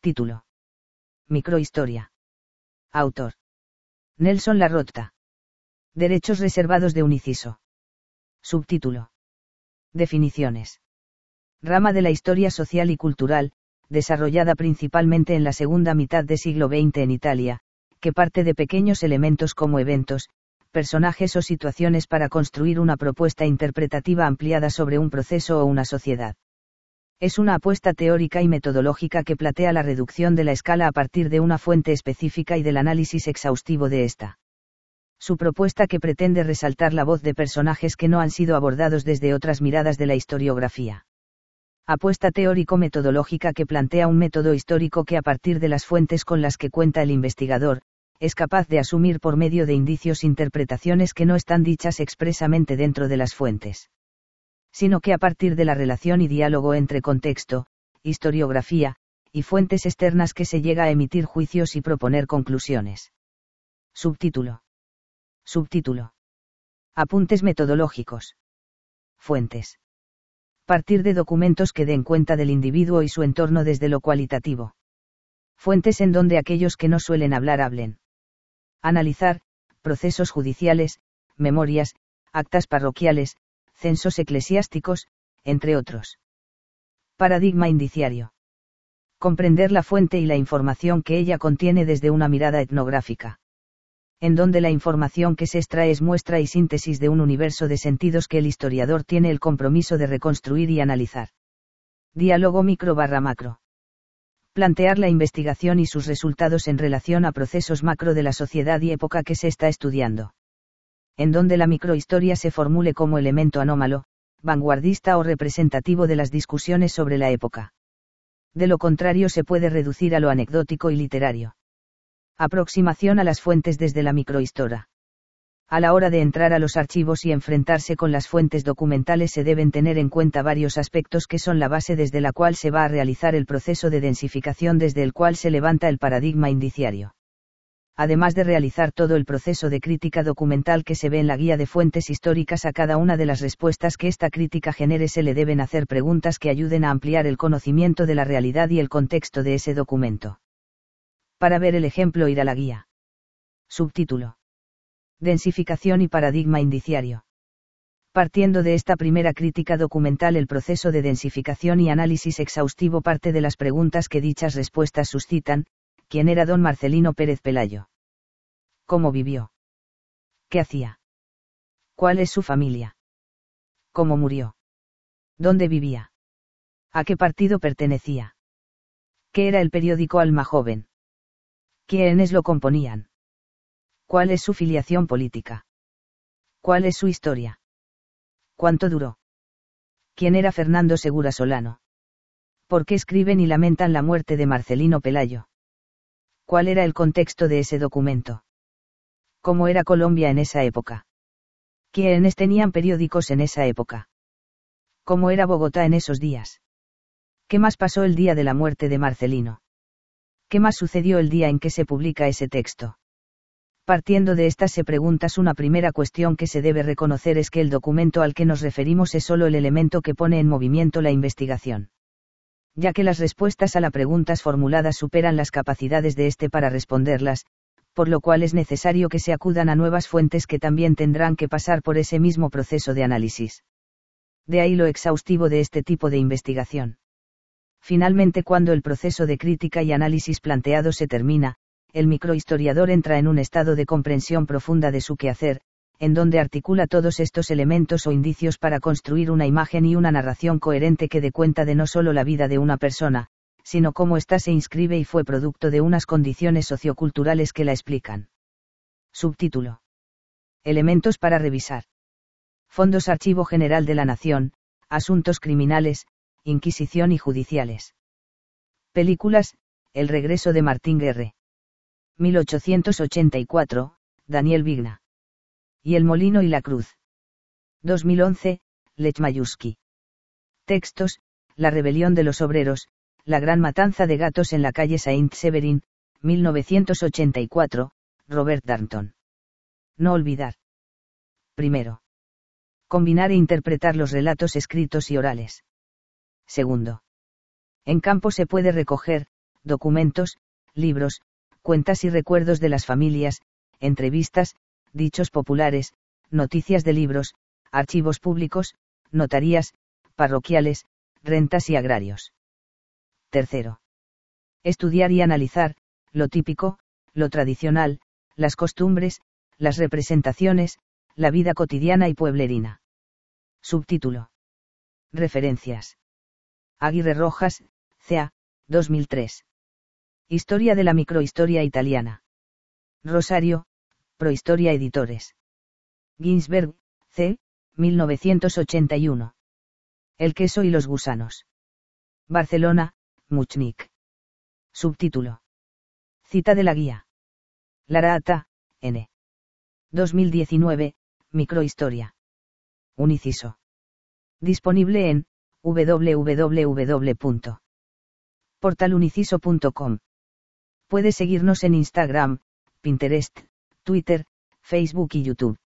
Título. Microhistoria. Autor. Nelson Larrotta. Derechos reservados de un inciso. Subtítulo. Definiciones. Rama de la historia social y cultural, desarrollada principalmente en la segunda mitad del siglo XX en Italia, que parte de pequeños elementos como eventos, personajes o situaciones para construir una propuesta interpretativa ampliada sobre un proceso o una sociedad. Es una apuesta teórica y metodológica que plantea la reducción de la escala a partir de una fuente específica y del análisis exhaustivo de esta. Su propuesta que pretende resaltar la voz de personajes que no han sido abordados desde otras miradas de la historiografía. Apuesta teórico-metodológica que plantea un método histórico que a partir de las fuentes con las que cuenta el investigador, es capaz de asumir por medio de indicios interpretaciones que no están dichas expresamente dentro de las fuentes, sino que a partir de la relación y diálogo entre contexto, historiografía, y fuentes externas que se llega a emitir juicios y proponer conclusiones. Subtítulo. Subtítulo. Apuntes metodológicos. Fuentes. Partir de documentos que den cuenta del individuo y su entorno desde lo cualitativo. Fuentes en donde aquellos que no suelen hablar hablen. Analizar, procesos judiciales, memorias, actas parroquiales, censos eclesiásticos, entre otros. Paradigma indiciario. Comprender la fuente y la información que ella contiene desde una mirada etnográfica, en donde la información que se extrae es muestra y síntesis de un universo de sentidos que el historiador tiene el compromiso de reconstruir y analizar. Diálogo micro/macro. Plantear la investigación y sus resultados en relación a procesos macro de la sociedad y época que se está estudiando, en donde la microhistoria se formule como elemento anómalo, vanguardista o representativo de las discusiones sobre la época. De lo contrario se puede reducir a lo anecdótico y literario. Aproximación a las fuentes desde la microhistoria. A la hora de entrar a los archivos y enfrentarse con las fuentes documentales se deben tener en cuenta varios aspectos que son la base desde la cual se va a realizar el proceso de densificación desde el cual se levanta el paradigma indiciario. Además de realizar todo el proceso de crítica documental que se ve en la guía de fuentes históricas, a cada una de las respuestas que esta crítica genere se le deben hacer preguntas que ayuden a ampliar el conocimiento de la realidad y el contexto de ese documento. Para ver el ejemplo, ir a la guía. Subtítulo. Densificación y paradigma indiciario. Partiendo de esta primera crítica documental, el proceso de densificación y análisis exhaustivo parte de las preguntas que dichas respuestas suscitan. ¿Quién era don Marcelino Pérez Pelayo? ¿Cómo vivió? ¿Qué hacía? ¿Cuál es su familia? ¿Cómo murió? ¿Dónde vivía? ¿A qué partido pertenecía? ¿Qué era el periódico Alma Joven? ¿Quiénes lo componían? ¿Cuál es su filiación política? ¿Cuál es su historia? ¿Cuánto duró? ¿Quién era Fernando Segura Solano? ¿Por qué escriben y lamentan la muerte de Marcelino Pelayo? ¿Cuál era el contexto de ese documento? ¿Cómo era Colombia en esa época? ¿Quiénes tenían periódicos en esa época? ¿Cómo era Bogotá en esos días? ¿Qué más pasó el día de la muerte de Marcelino? ¿Qué más sucedió el día en que se publica ese texto? Partiendo de estas se preguntas, una primera cuestión que se debe reconocer es que el documento al que nos referimos es solo el elemento que pone en movimiento la investigación, ya que las respuestas a las preguntas formuladas superan las capacidades de éste para responderlas, por lo cual es necesario que se acudan a nuevas fuentes que también tendrán que pasar por ese mismo proceso de análisis. De ahí lo exhaustivo de este tipo de investigación. Finalmente, cuando el proceso de crítica y análisis planteado se termina, el microhistoriador entra en un estado de comprensión profunda de su quehacer, en donde articula todos estos elementos o indicios para construir una imagen y una narración coherente que dé cuenta de no solo la vida de una persona, sino cómo ésta se inscribe y fue producto de unas condiciones socioculturales que la explican. Subtítulo. Elementos para revisar. Fondos Archivo General de la Nación, Asuntos Criminales, Inquisición y Judiciales. Películas, El regreso de Martín Guerre. 1884, Daniel Vigna. Y El molino y la cruz. 2011, Lech Mayuski. Textos, La rebelión de los obreros, La gran matanza de gatos en la calle Saint-Severin, 1984, Robert Darnton. No olvidar. Primero. Combinar e interpretar los relatos escritos y orales. Segundo. En campo se puede recoger, documentos, libros, cuentas y recuerdos de las familias, entrevistas, dichos populares, noticias de libros, archivos públicos, notarías, parroquiales, rentas y agrarios. Tercero. Estudiar y analizar, lo típico, lo tradicional, las costumbres, las representaciones, la vida cotidiana y pueblerina. Subtítulo. Referencias. Aguirre Rojas, C.A., 2003. Historia de la microhistoria italiana. Rosario, Prohistoria Editores. Ginsberg, C., 1981. El queso y los gusanos. Barcelona, Muchnik. Subtítulo. Cita de la guía. Larata, N. 2019, Microhistoria. Uniciso. Disponible en www.portaluniciso.com. Puede seguirnos en Instagram, Pinterest, Twitter, Facebook y YouTube.